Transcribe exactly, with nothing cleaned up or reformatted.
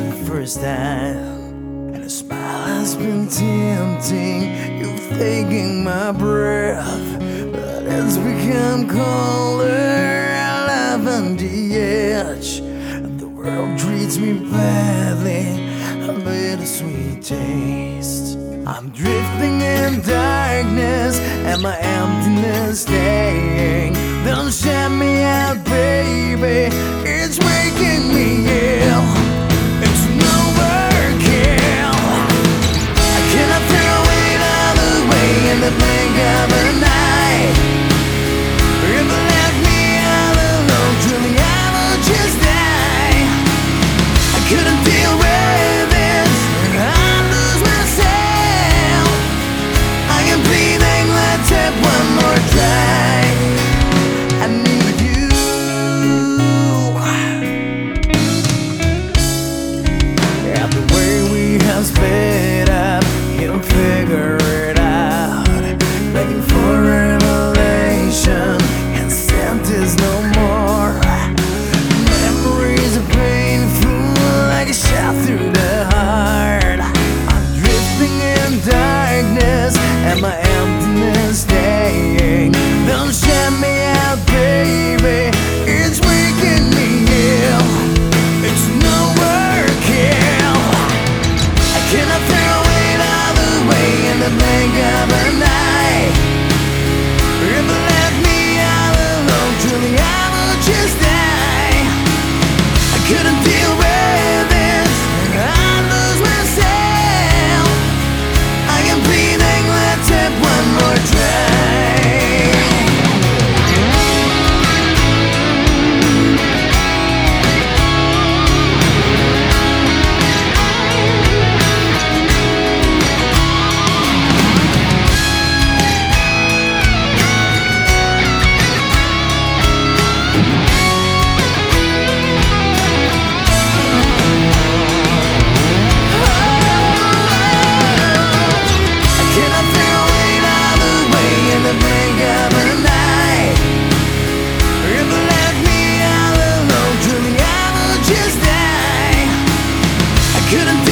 the first time, and a smile has been tempting. You're taking my breath, but it's become colder. I live on the edge, and the world treats me badly. A bittersweet taste. I'm drifting in darkness, and my emptiness staying. Don't shut me out, baby. It's making me ill. It's no overkill. I cannot throw it all away in the blink of an eye. If you left me all alone, truly I would just die. I couldn't deal with this. I lose myself. I am breathing. Let's have one more try. I need you. Yeah, the way we have split up, you'll figure it out. Begging for revelation, consent is no more. Memories are painful, like a shot through the heart. I'm drifting in darkness, and my emptiness staying. Don't shut me out, baby. It's making me ill. It's no overkill. I cannot throw it all away in the blink of an eye. If you left me all alone, truly I would just die. I couldn't deal with this. I lose myself. I am breathing. Let's have one more try. Couldn't